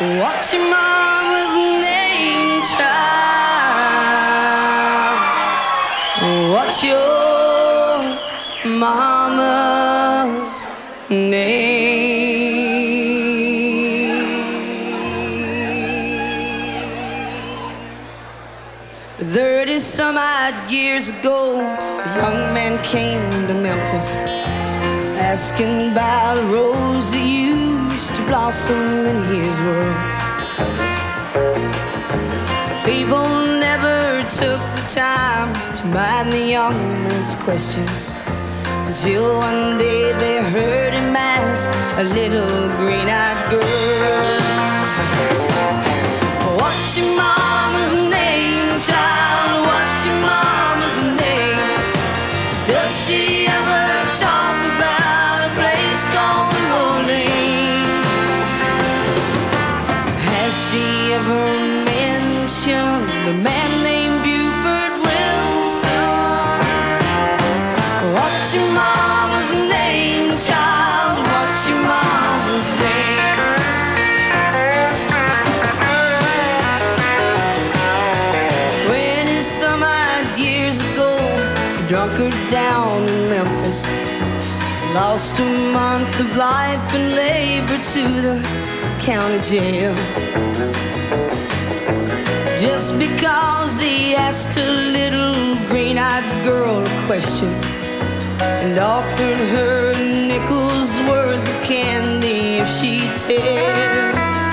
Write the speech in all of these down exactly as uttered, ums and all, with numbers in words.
What's your mama's name, child? What's your mama's name? Thirty some odd years ago, a young man came to Memphis, asking about a rose that used to blossom in his world. People never took the time to mind the young man's questions, until one day they heard him ask a little green-eyed girl, what's your mama's name, child? What's your mama's name? Does she ever talk about a place called New Orleans? Has she ever mentioned a man named Buford Wilson? What's your mama's name, child? What's your mama's name? Twenty some odd years ago, a drunkard down in Memphis lost a month of life and labor to the county jail, just because he asked a little green-eyed girl a question and offered her a nickel's worth of candy if she'd tell.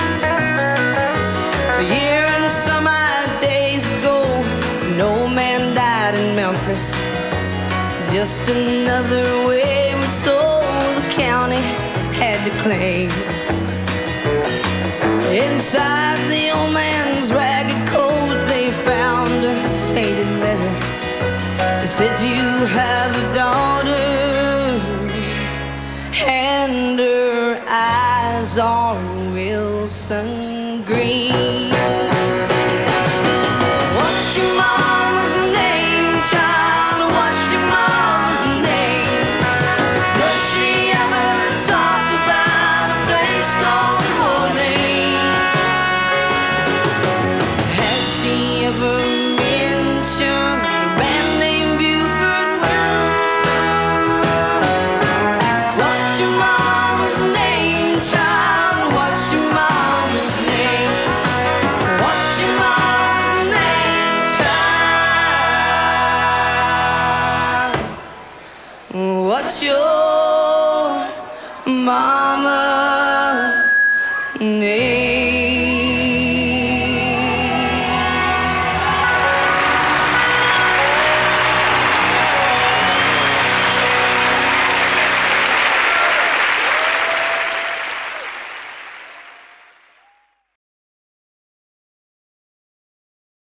A year and some odd days ago, an old man died in Memphis, just another wayward soul the county had to claim. Inside the old man's ragged coat, they found a faded letter that said, you have a daughter and her eyes are Wilson.